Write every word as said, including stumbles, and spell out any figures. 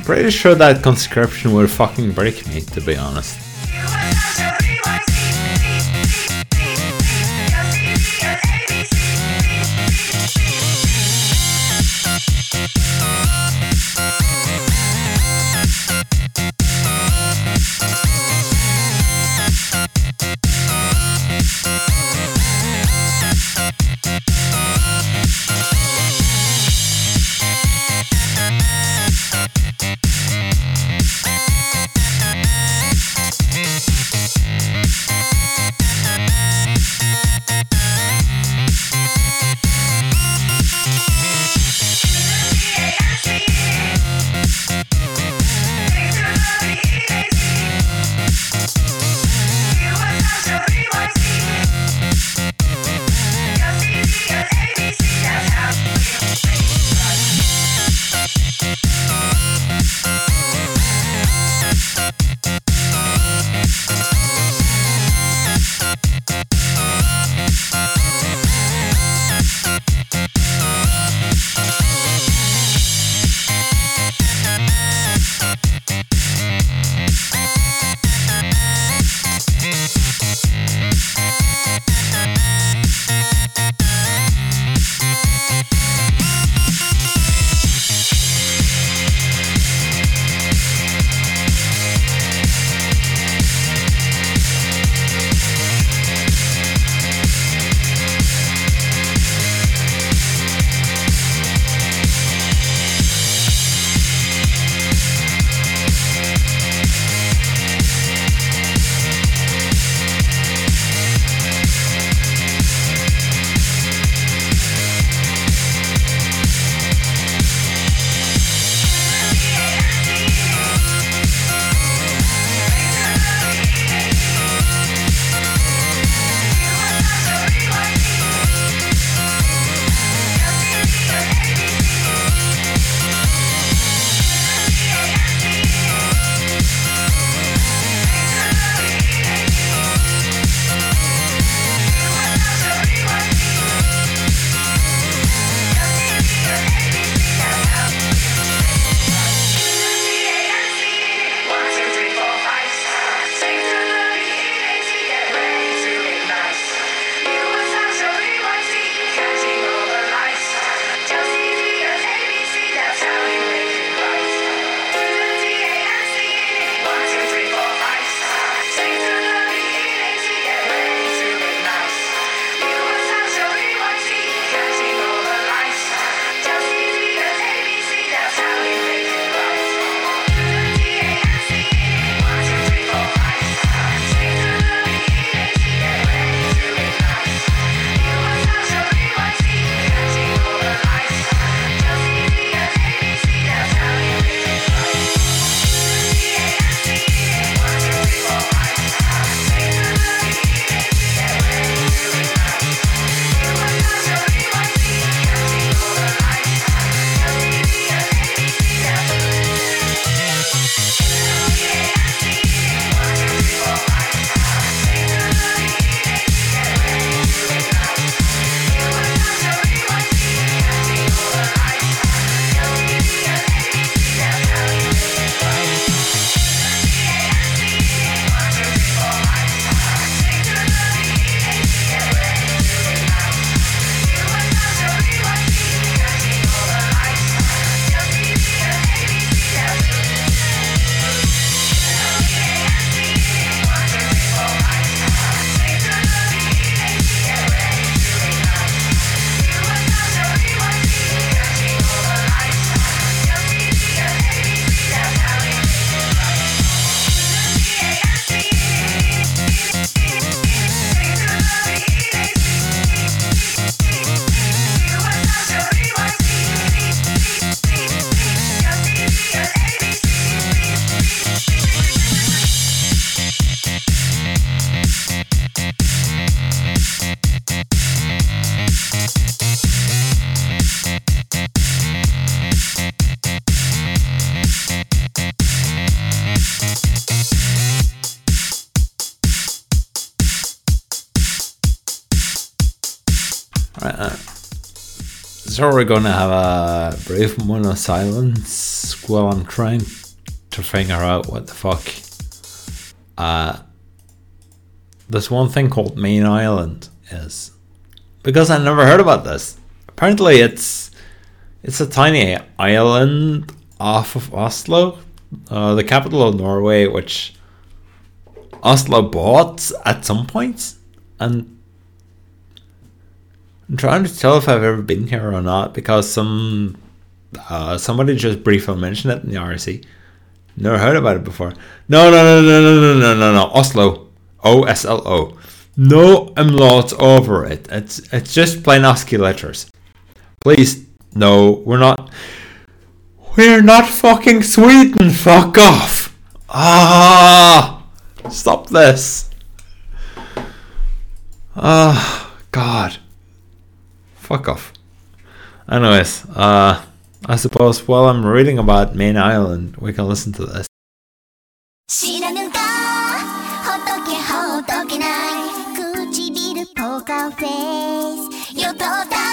pretty sure that conscription will fucking break me, to be honest. So we're gonna have a brief moment of silence while I'm trying to figure out what the fuck uh, this one thing called Main Island is. Because I never heard about this. Apparently it's it's a tiny island off of Oslo, uh, the capital of Norway, which Oslo bought at some point. And I'm trying to tell if I've ever been here or not, because some uh, somebody just briefly mentioned it in the R C. Never heard about it before. No, no, no, no, no, no, no, no, no. Oslo. O S L O. No umlauts over it. It's it's just plain ASCII letters. Please, no, we're not. We're not fucking Sweden. Fuck off. Ah, stop this. Ah, God. Fuck off. Anyways, uh, I suppose while I'm reading about Main Island, we can listen to this. 知らぬかほっとけほっとけない唇ポーカーフェイスよとだ